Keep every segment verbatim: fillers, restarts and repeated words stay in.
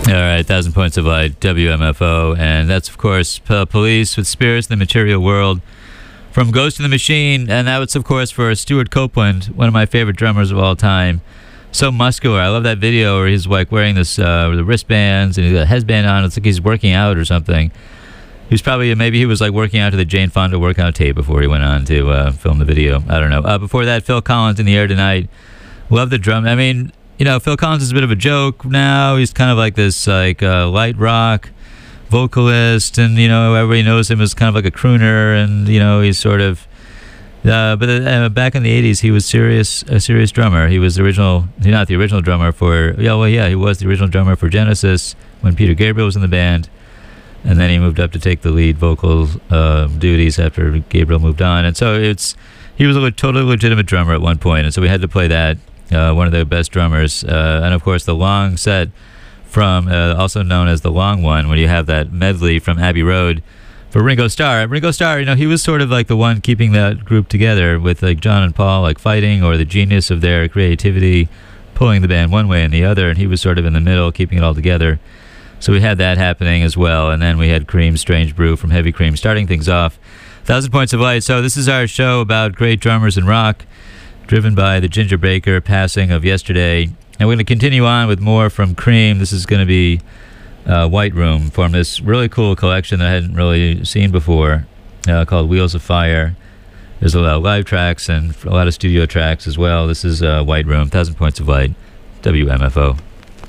All right, Thousand Points of Light, W M F O, and that's, of course, P- Police with Spirits in the Material World from Ghost in the Machine, and that was, of course, for Stuart Copeland, one of my favorite drummers of all time. So muscular. I love that video where he's like wearing this uh, the wristbands and he's got a headband on. It's like he's working out or something. He was probably, maybe he was like working out to the Jane Fonda workout tape before he went on to uh, film the video. I don't know. Uh, before that, Phil Collins in the air tonight. Love the drum. I mean, you know, Phil Collins is a bit of a joke now. He's kind of like this like uh, light rock vocalist, and you know, everybody knows him as kind of like a crooner, and you know, he's sort of. Uh, but uh, back in the eighties, he was serious, a serious drummer. He was the original, not the original drummer for. Yeah, well, yeah, he was the original drummer for Genesis when Peter Gabriel was in the band, and then he moved up to take the lead vocal uh, duties after Gabriel moved on, and so it's he was a totally legitimate drummer at one point, and so we had to play that. Uh, one of the best drummers, uh, and of course the long set from, uh, also known as the long one, when you have that medley from Abbey Road for Ringo Starr. Ringo Starr, you know, he was sort of like the one keeping that group together with like John and Paul like fighting, or the genius of their creativity pulling the band one way and the other, and he was sort of in the middle keeping it all together. So we had that happening as well, and then we had Cream's Strange Brew from Heavy Cream starting things off. Thousand Points of Light. So this is our show about great drummers in rock, driven by the Ginger Baker passing of yesterday. And we're going to continue on with more from Cream. This is going to be uh, White Room from this really cool collection that I hadn't really seen before, uh, called Wheels of Fire. There's a lot of live tracks and a lot of studio tracks as well. This is uh, White Room, Thousand Points of Light, W M F O.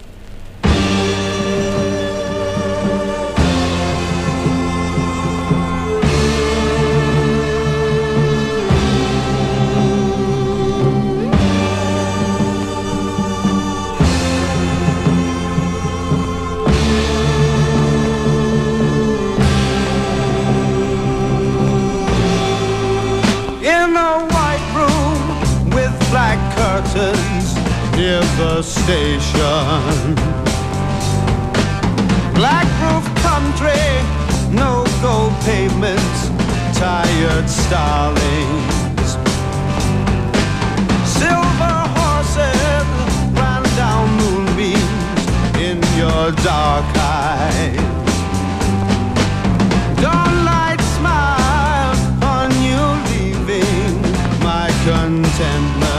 Near the station, black roof country, no gold pavements, tired starlings, silver horses ran down moonbeams in your dark eyes. Dawnlight smile on you leaving my contentment.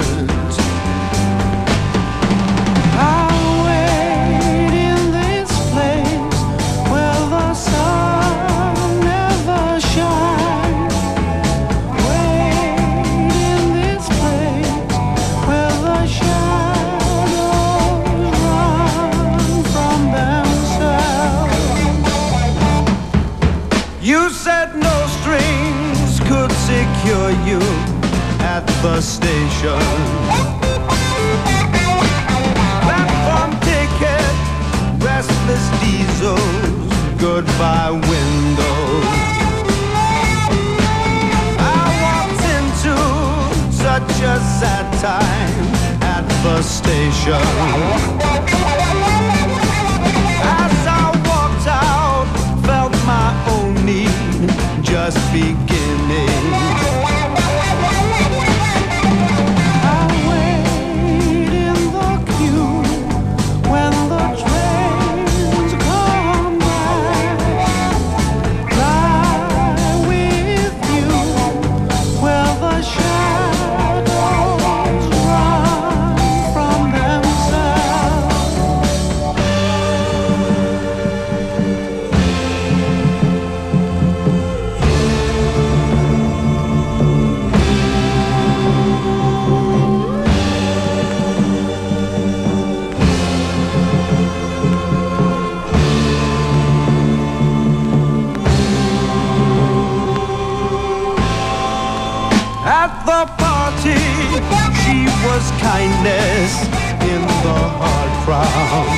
Secure you at the station. Platform ticket, restless diesels, goodbye windows. I walked into such a sad time at the station. As I walked out, felt my own need just beginning. Was kindness in the hard crowd,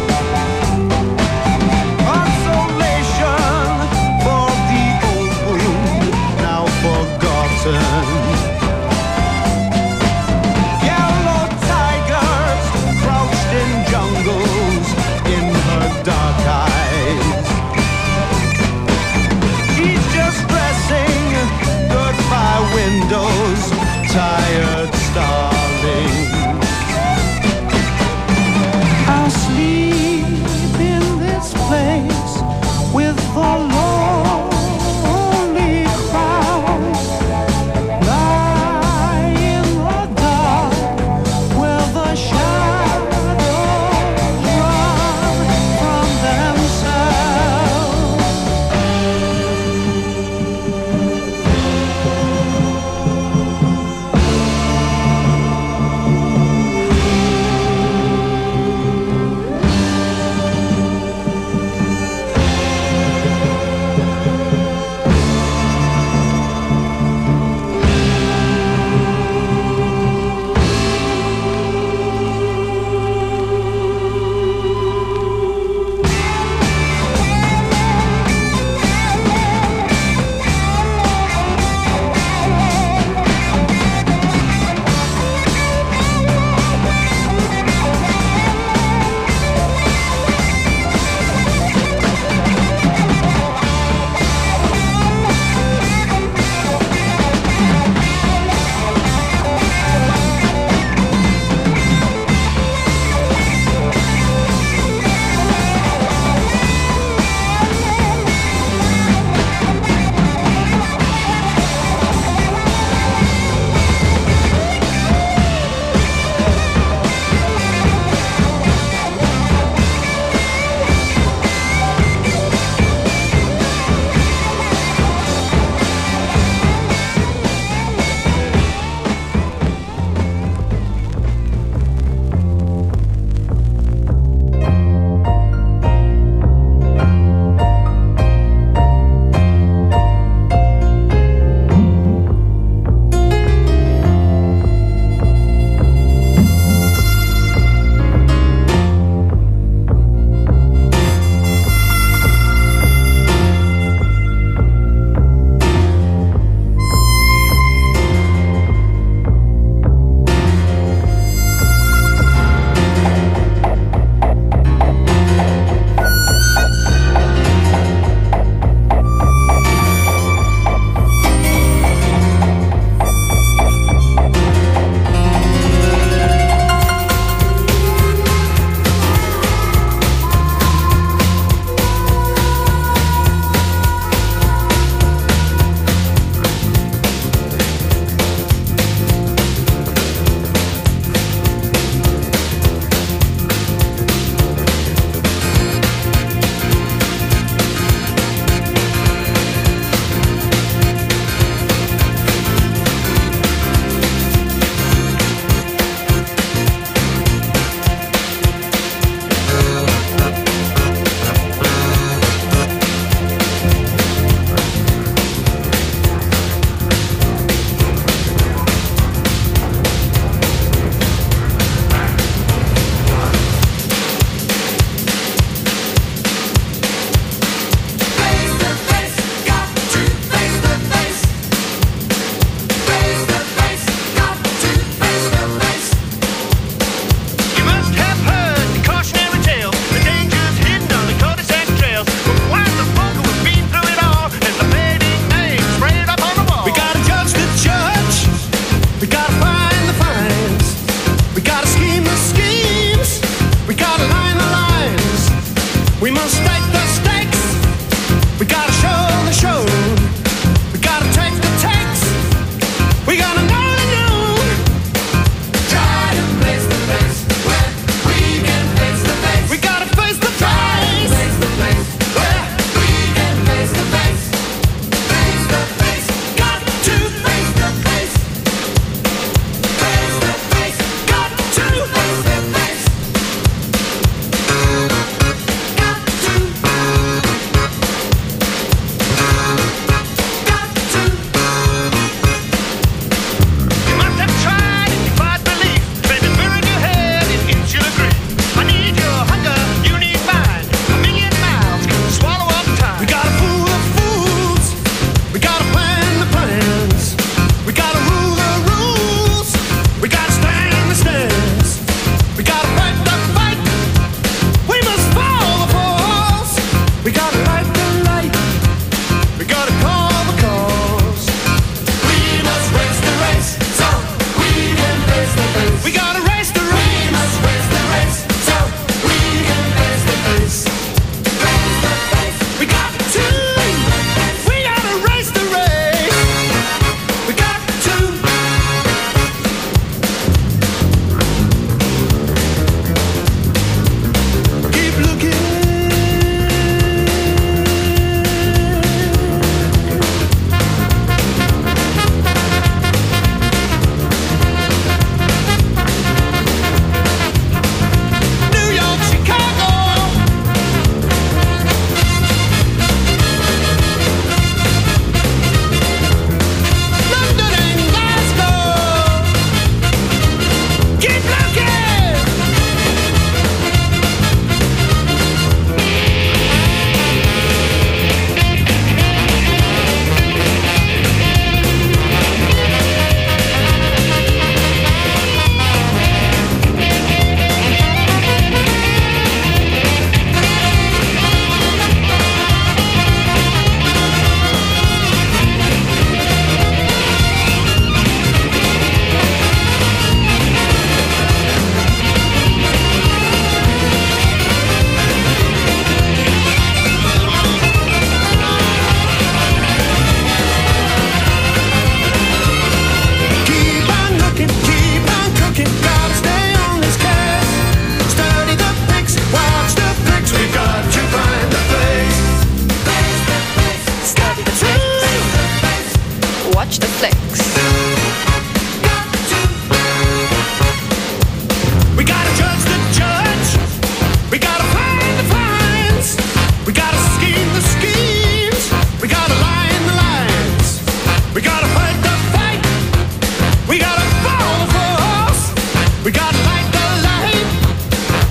consolation for the old wound now forgotten. Yellow tigers crouched in jungles in her dark eyes. She's just dressing goodbye windows, tired stars.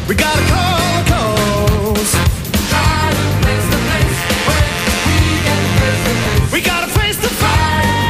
We gotta call the calls. Try to face the place where we can face the face. We gotta face the face.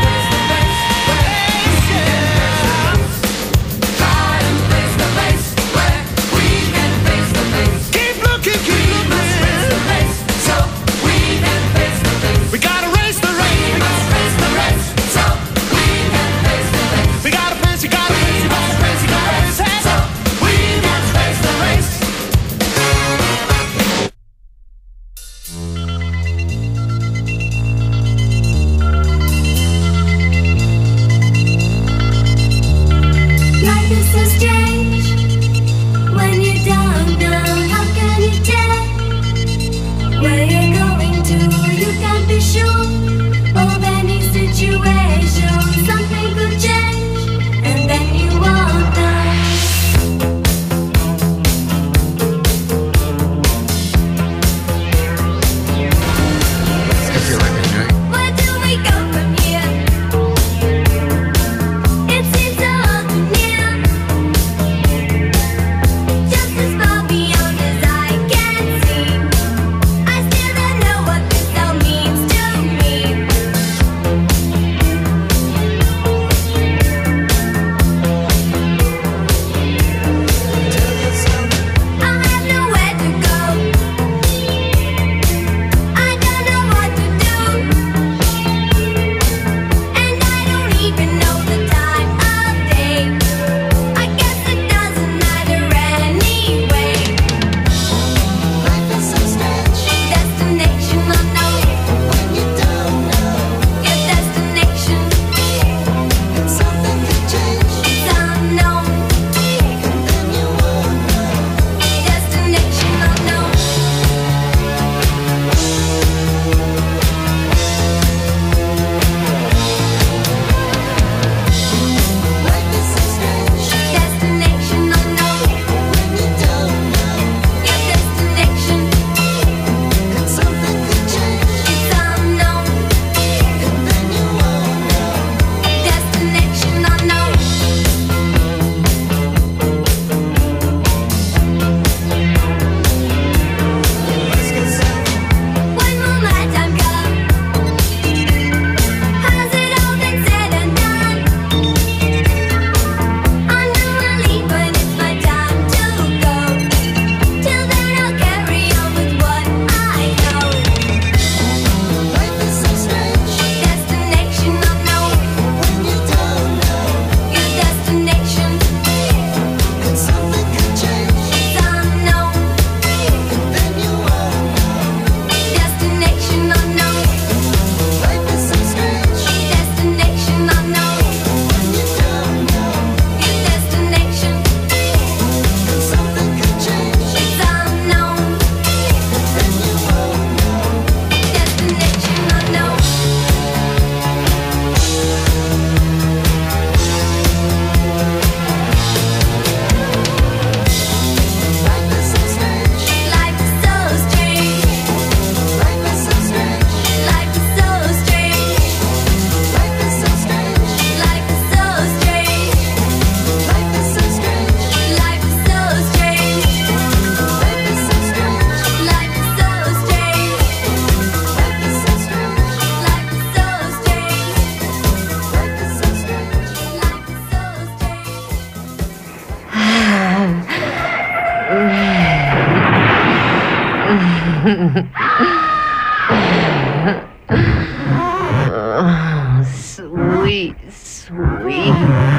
Oh, sweet, sweet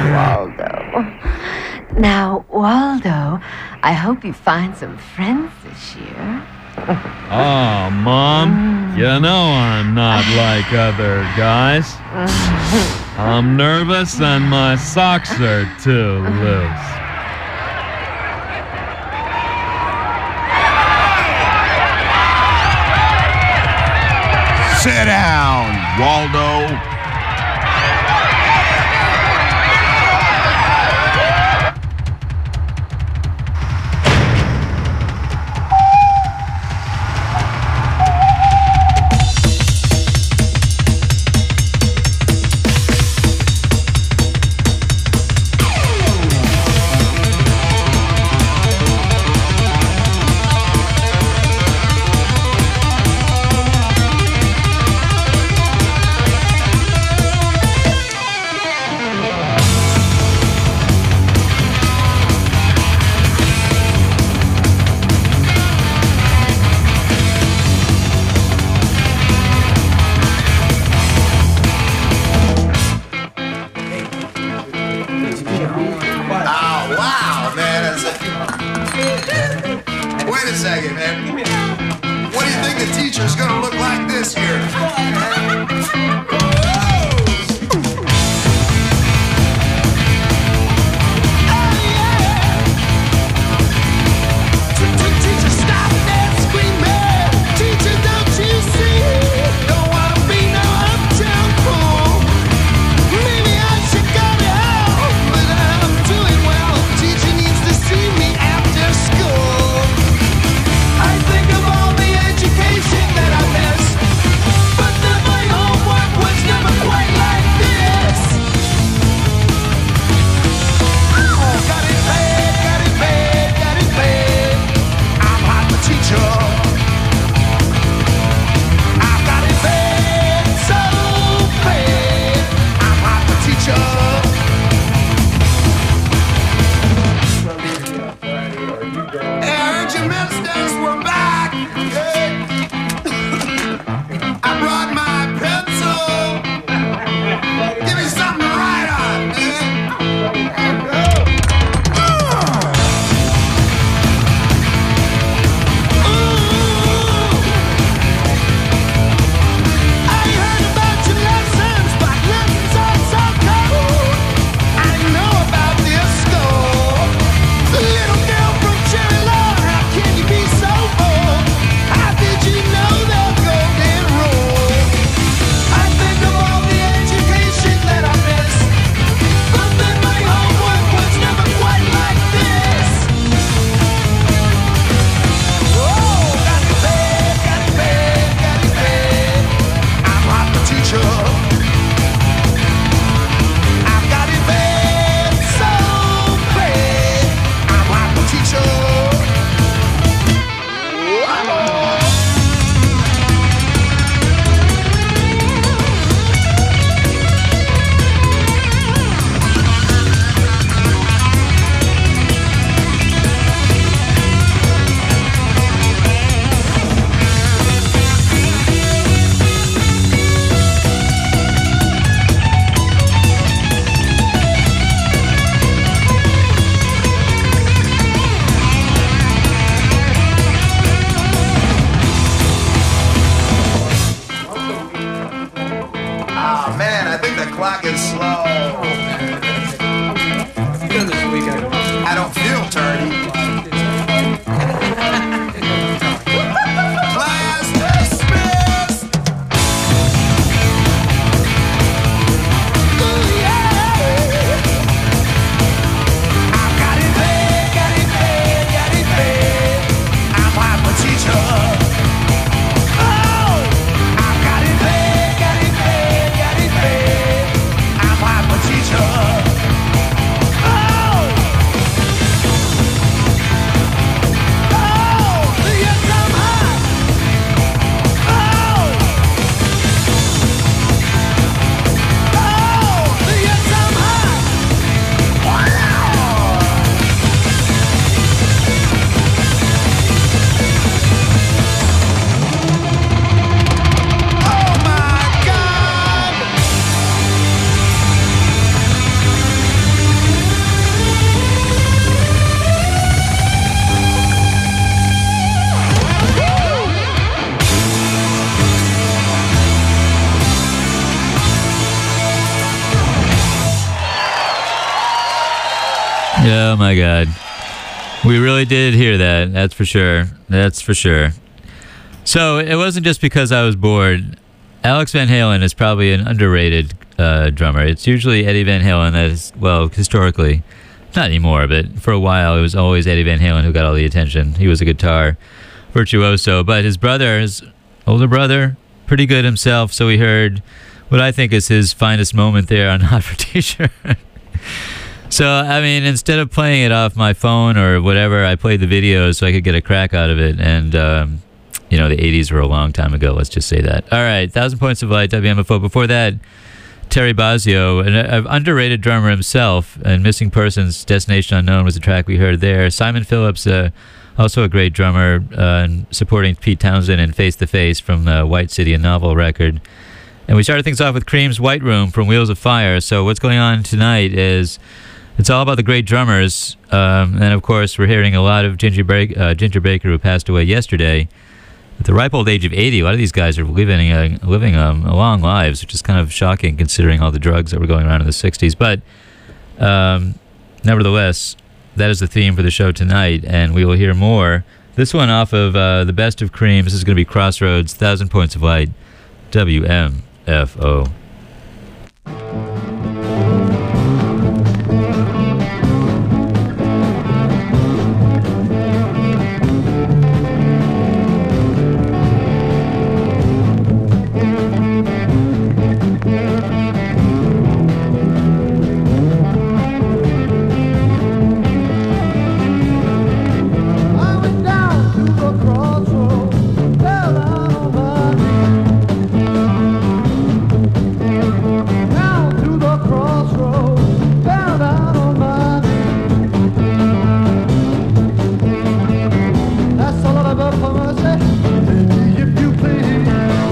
Waldo. Now, Waldo, I hope you find some friends this year. Oh, Mom, you know I'm not like other guys. I'm nervous and my socks are too loose. Sit down, Waldo. a second, man. What do you think the teacher's gonna look like this year? Oh my God. We really did hear that. That's for sure. That's for sure. So it wasn't just because I was bored. Alex Van Halen is probably an underrated uh, drummer. It's usually Eddie Van Halen that is, well, historically, not anymore, but for a while it was always Eddie Van Halen who got all the attention. He was a guitar virtuoso, but his brother, his older brother, pretty good himself, so we heard what I think is his finest moment there on Hot for T-Shirt. So, I mean, instead of playing it off my phone or whatever, I played the video so I could get a crack out of it. And, um, you know, the eighties were a long time ago, let's just say that. All right, Thousand Points of Light, W M F O. Before that, Terry Bozzio, an uh, underrated drummer himself, and Missing Persons, Destination Unknown was the track we heard there. Simon Phillips, uh, also a great drummer, uh, and supporting Pete Townsend in Face to Face from the White City, a novel record. And we started things off with Cream's White Room from Wheels of Fire. So what's going on tonight is It's all about the great drummers. Um, and, of course, we're hearing a lot of Ginger, ba- uh, Ginger Baker, who passed away yesterday. At the ripe old age of eighty, a lot of these guys are living uh, living um, long lives, which is kind of shocking considering all the drugs that were going around in the sixties. But um, nevertheless, that is the theme for the show tonight, and we will hear more. This one off of uh, The Best of Cream. This is going to be Crossroads, Thousand Points of Light, W M F O. I went down to the crossroads, fell down on my knees. Down to the crossroads, fell down on my knees. That's all I've got for myself. Take me if you please.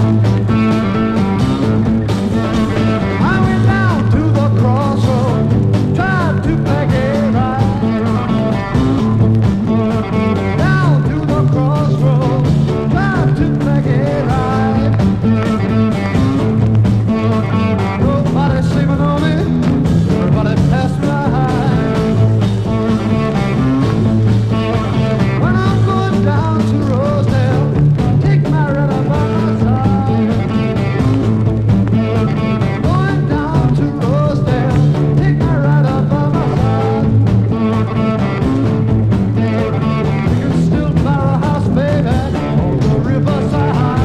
I went down to the crossroads, tried to make it right. Down to the crossroads, tried to make it right. Nobody sleeping on me, everybody passed me by. When I'm going down to Rosedale, take my ride by my side. Going down to Rosedale, take my ride by my side. You can still buy a house, baby, on the riverside.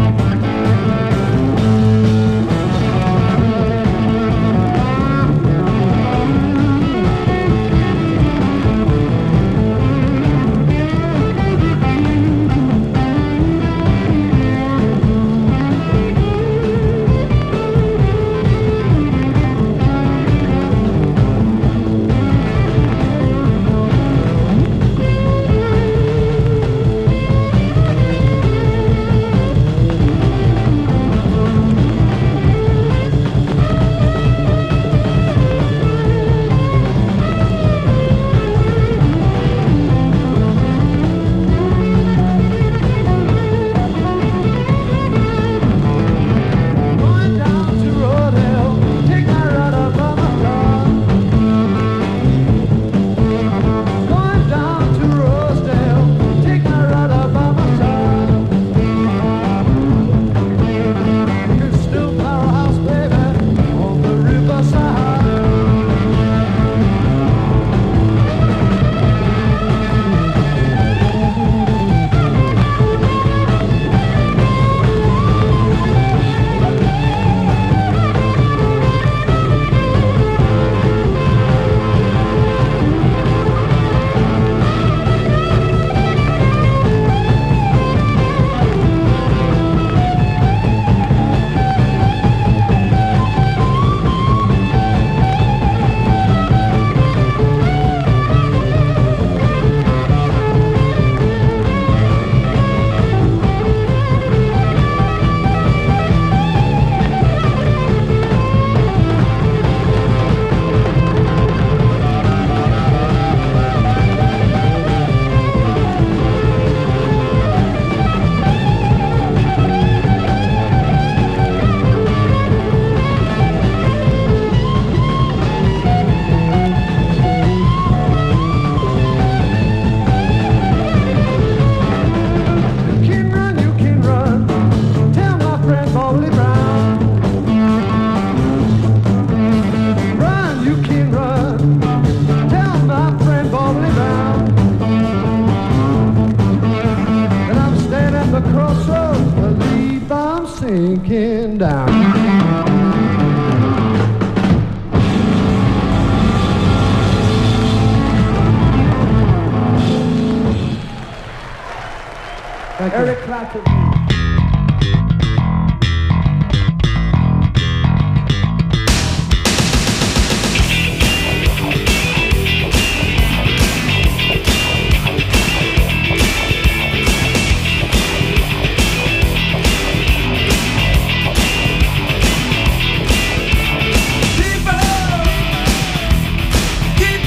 Going down to Rodale, take my ride up by my car. Going down to Rosedale, take my ride up by my side. You can still buy a house, baby, on the riverside. You can run, you can run. Tell my friend Bobby Brown. Run, you can run. Tell my friend Bobby Brown. And I'm standing at the crossroads, believe I'm sinking down. Eric Clapton. Keep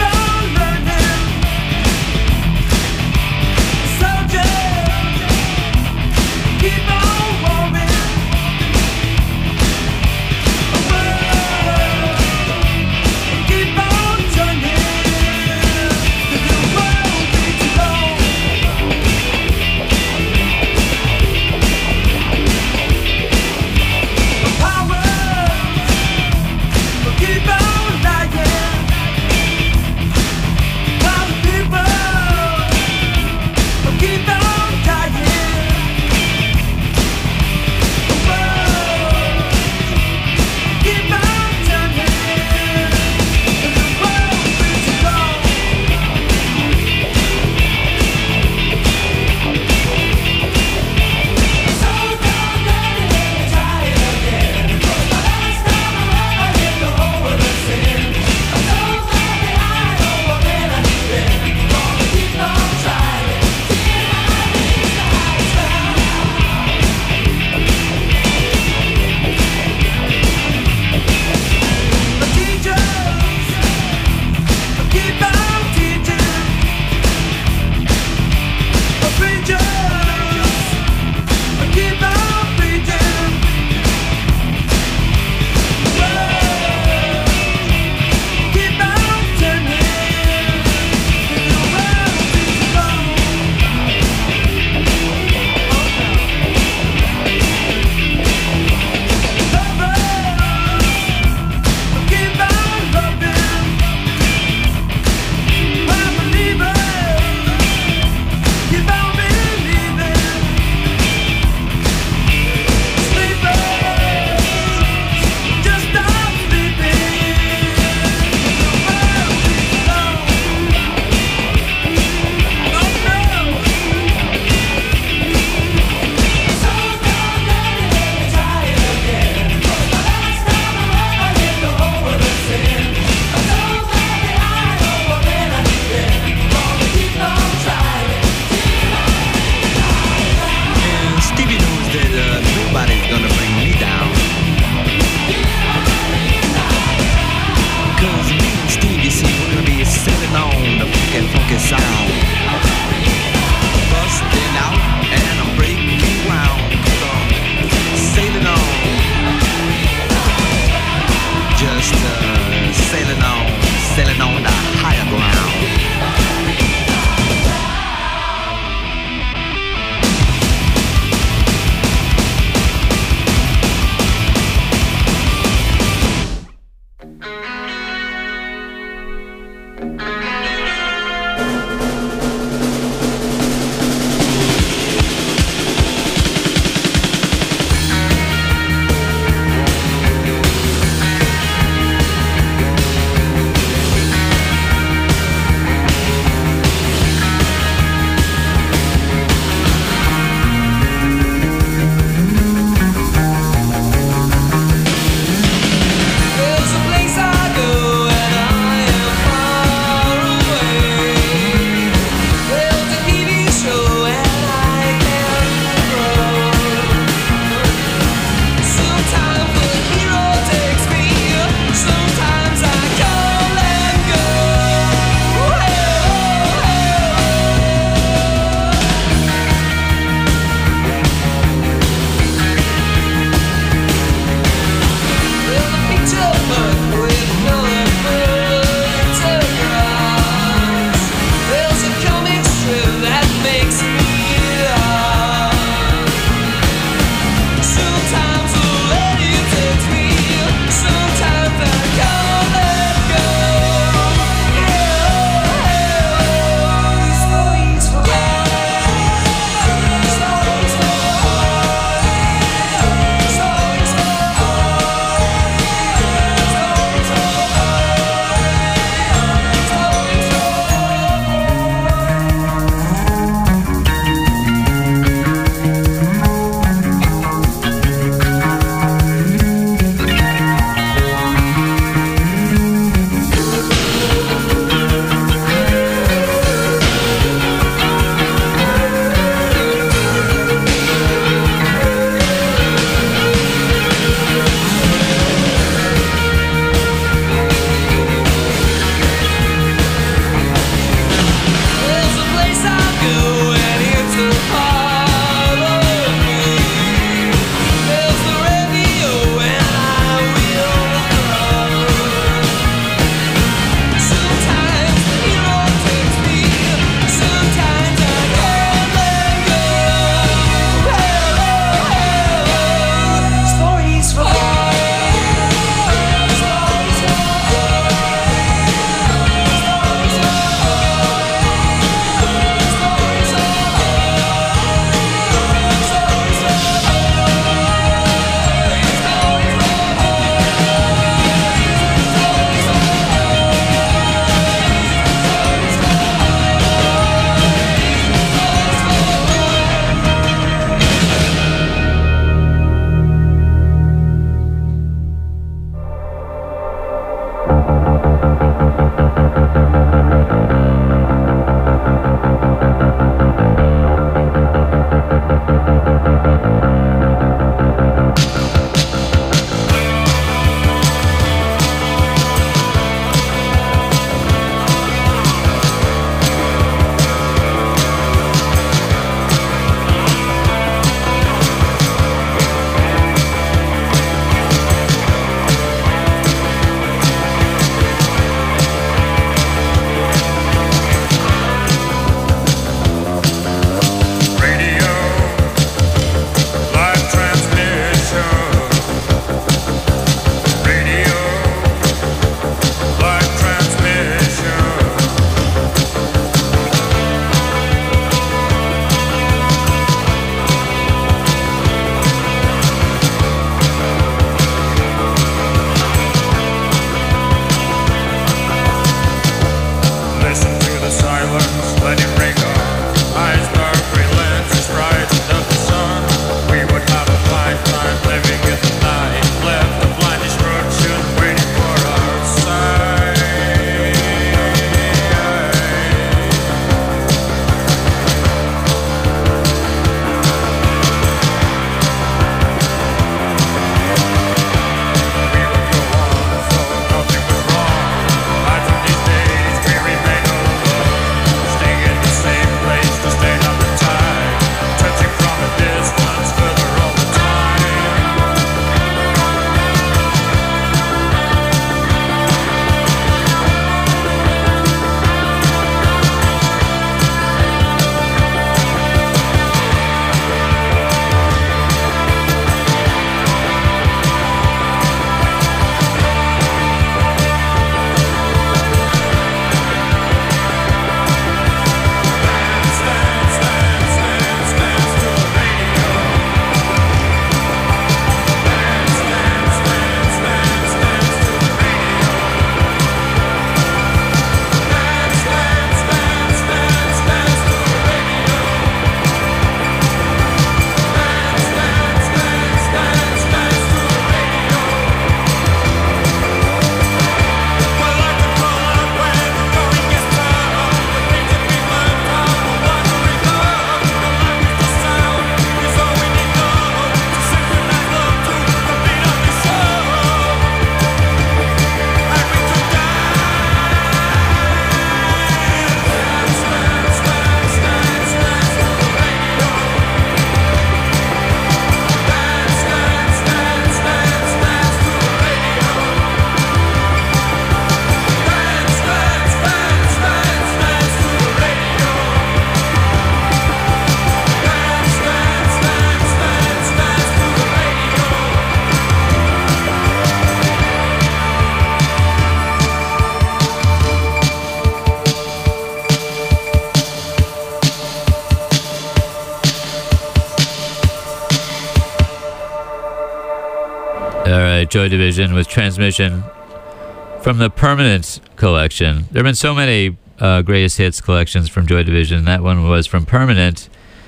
All right, Joy Division with Transmission from the Permanent collection. There have been so many uh, greatest hits collections from Joy Division. That one was from Permanent.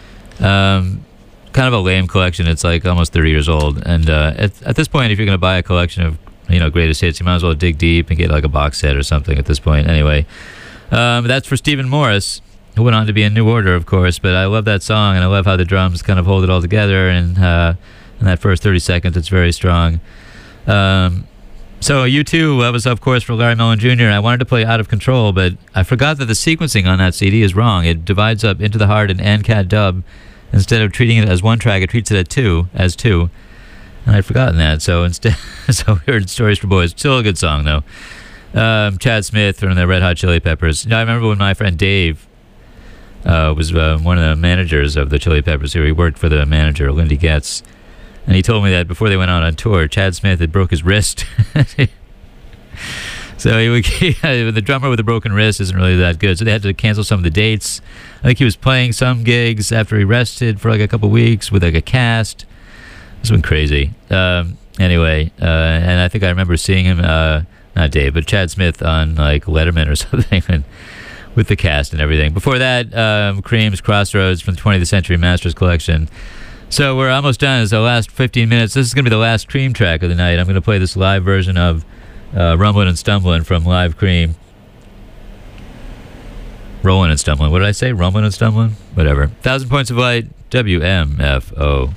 Um, kind of a lame collection. It's like almost thirty years old. And uh, at, at this point, if you're going to buy a collection of you know greatest hits, you might as well dig deep and get like a box set or something at this point. Anyway, um, that's for Stephen Morris, who went on to be in New Order, of course. But I love that song, and I love how the drums kind of hold it all together. And uh, in that first thirty seconds, it's very strong. Um, So U two, that was of course for Larry Mullen Junior I wanted to play Out of Control, but I forgot that the sequencing on that C D is wrong. It divides up Into the Heart and N C A T dub. Instead of treating it as one track, it treats it as two, as two. And I'd forgotten that. So instead, so we heard Stories for Boys. Still a good song though. Um, Chad Smith from the Red Hot Chili Peppers. You know, I remember when my friend Dave uh, was uh, one of the managers of the Chili Peppers here. He worked for the manager, Lindy Getz. And he told me that before they went out on tour, Chad Smith had broke his wrist. So he would, the drummer with a broken wrist isn't really that good. So they had to cancel some of the dates. I think he was playing some gigs after he rested for like a couple weeks with like a cast. It's been crazy. Um, anyway, uh, and I think I remember seeing him, uh, not Dave, but Chad Smith on like Letterman or something, and with the cast and everything. Before that, um, Cream's Crossroads from the twentieth Century Masters Collection. So we're almost done. It's the last fifteen minutes. This is going to be the last Cream track of the night. I'm going to play this live version of uh, Rumblin' and Stumblin' from Live Cream. Rollin' and Stumblin'. What did I say? Rumblin' and Stumblin'? Whatever. Thousand Points of Light, W M F O.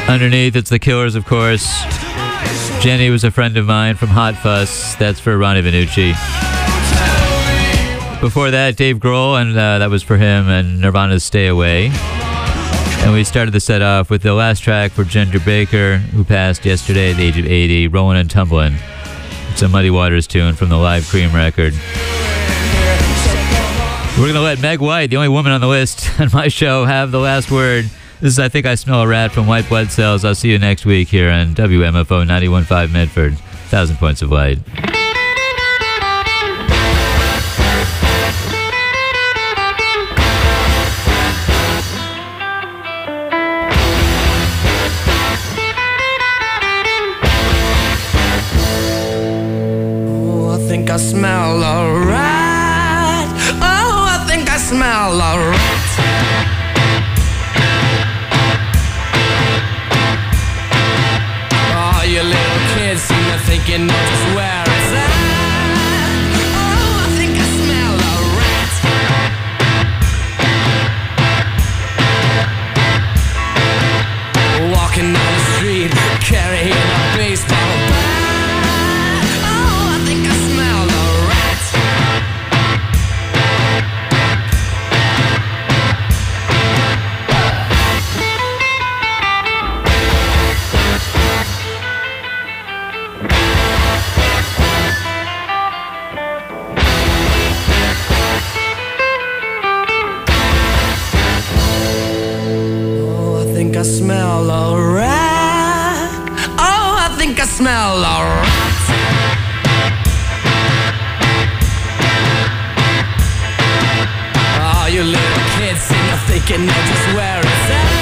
Underneath, it's The Killers, of course. Jenny was a friend of mine from Hot Fuss. That's for Ronnie Vannucci. Before that, Dave Grohl, and uh, that was for him, and Nirvana's Stay Away. And we started the set off with the last track for Ginger Baker, who passed yesterday at the age of eighty, Rollin' and Tumblin'. It's a Muddy Waters tune from the Live Cream record. We're going to let Meg White, the only woman on the list on my show, have the last word. This is I Think I Smell a Rat from White Blood Cells. I'll see you next week here on W M F O ninety-one point five Medford, one thousand Points of Light. I smell a rat. Oh, I think I smell a rat. Oh, you little kids seem to think you know just where it's at. Oh, I think I smell a rat. Walking down the street, carrying a baseball bat. I smell a rat. Oh, I think I smell a rat. Oh, you little kids seem to think you know just where it's at.